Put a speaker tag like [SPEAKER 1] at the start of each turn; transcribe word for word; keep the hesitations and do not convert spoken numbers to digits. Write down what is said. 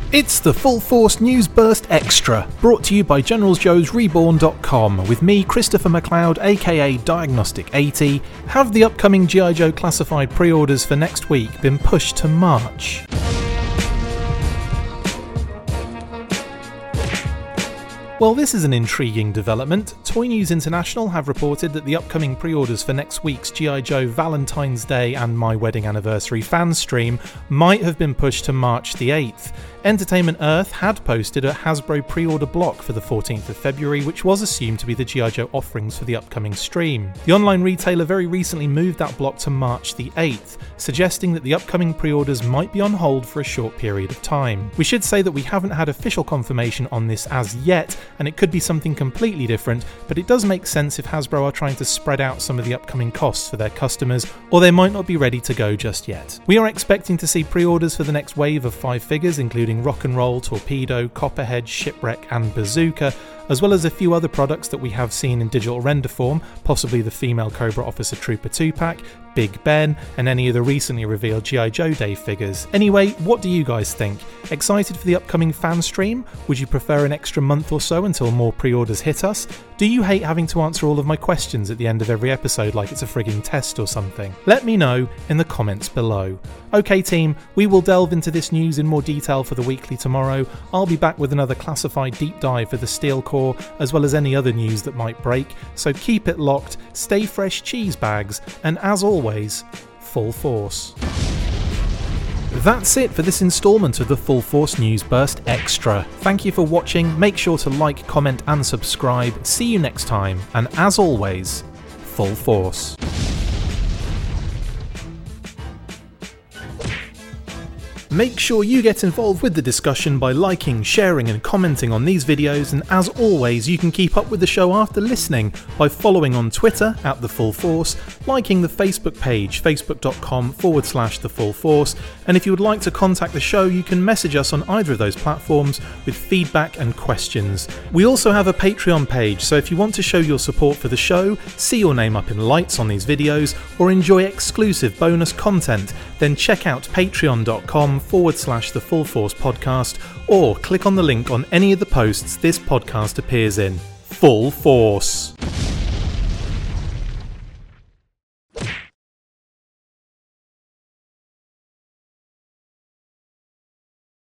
[SPEAKER 1] It's the Full Force News Burst Extra, brought to you by Generals Joes Reborn dot com, with me, Christopher McLeod, aka Diagnostic eighty. Have the upcoming G I. Joe classified pre-orders for next week been pushed to March? Well, this is an intriguing development. Toy News International have reported that the upcoming pre-orders for next week's G I. Joe Valentine's Day and My Wedding Anniversary fan stream might have been pushed to March the eighth. Entertainment Earth had posted a Hasbro pre-order block for the fourteenth of February, which was assumed to be the G I. Joe offerings for the upcoming stream. The online retailer very recently moved that block to March the eighth, suggesting that the upcoming pre-orders might be on hold for a short period of time. We should say that we haven't had official confirmation on this as yet, and it could be something completely different, but it does make sense if Hasbro are trying to spread out some of the upcoming costs for their customers, or they might not be ready to go just yet. We are expecting to see pre-orders for the next wave of five figures, including Rock and Roll, Torpedo, Copperhead, Shipwreck and Bazooka, as well as a few other products that we have seen in digital render form, possibly the female Cobra Officer Trooper two pack, Big Ben, and any of the recently revealed G I. Joe Day figures. Anyway, what do you guys think? Excited for the upcoming fan stream? Would you prefer an extra month or so until more pre-orders hit us? Do you hate having to answer all of my questions at the end of every episode like it's a frigging test or something? Let me know in the comments below. Okay team, we will delve into this news in more detail for the weekly tomorrow. I'll be back with another classified deep dive for the Steel Corps, as well as any other news that might break, so keep it locked, stay fresh cheese bags, and as always, full force. That's it for this instalment of the Full Force News Burst Extra. Thank you for watching, make sure to like, comment and subscribe. See you next time, and as always, full force. Make sure you get involved with the discussion by liking, sharing and commenting on these videos, and as always you can keep up with the show after listening by following on Twitter at The Full Force, liking the Facebook page facebook.com forward slash The Full Force, and if you would like to contact the show you can message us on either of those platforms with feedback and questions. We also have a Patreon page, so if you want to show your support for the show, see your name up in lights on these videos, or enjoy exclusive bonus content, then check out patreon.com forward slash the Full Force podcast, or click on the link on any of the posts this podcast appears in. Full Force.